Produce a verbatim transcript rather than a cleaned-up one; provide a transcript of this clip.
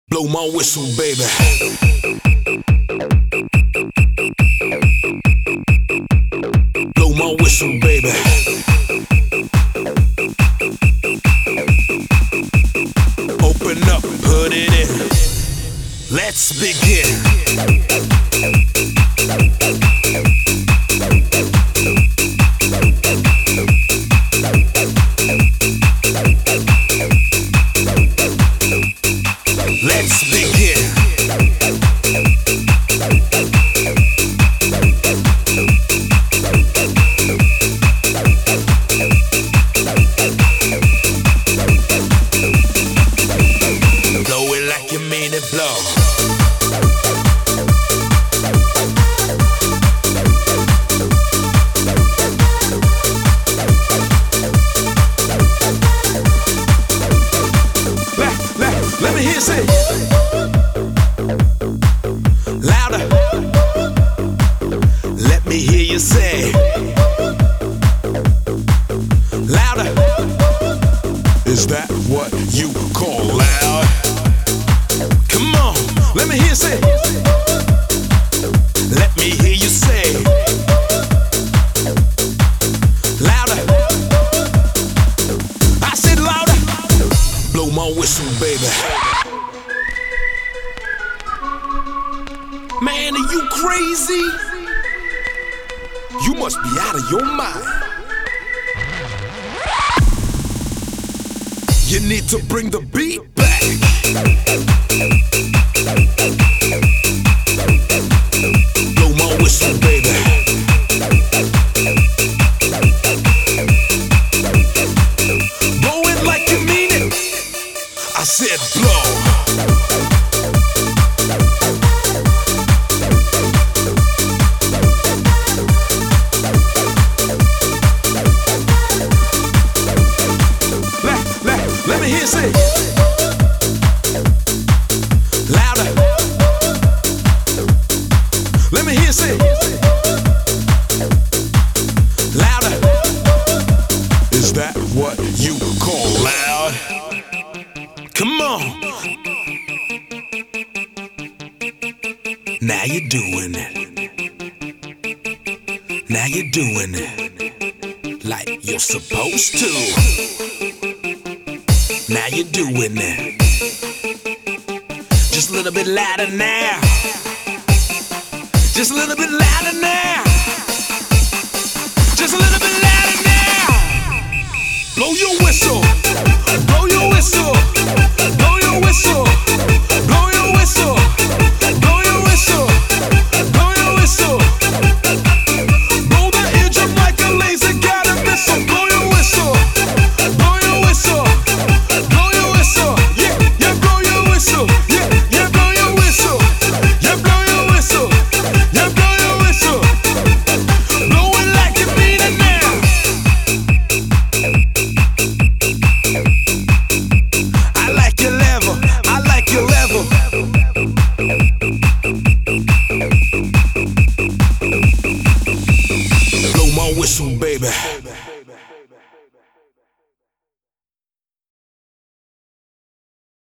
Blow my whistle, baby. Blow my whistle, baby. Open up, put it in. Let's begin. Let's begin. Blow it like you mean it, blow. Let, let, let me hear you say louder. Let me hear you say louder. Is that what you call loud? Come on, let me hear you say. Let me hear you say louder. I said louder. Blow my whistle, baby. Man, are you crazy? You must be out of your mind. You need to bring the beat back. Blow my whistle, baby. Blow it like you mean it. I said blow. Let me hear you say louder. Let me hear you say louder. Is that what you call loud? Come on. Now you're doing it. Now you're doing it like you're supposed to. Now you're doing it. Just a little bit louder now. Just a little bit louder now. Just a little bit louder now. Blow your whistle. Blow your whistle. Blow your whistle. Blow your whistle. Blow your whistle. Blow your whistle. Blow the eardrum like a laser got a missile. Blow your whistle. Blow your whistle. Blow my whistle, baby.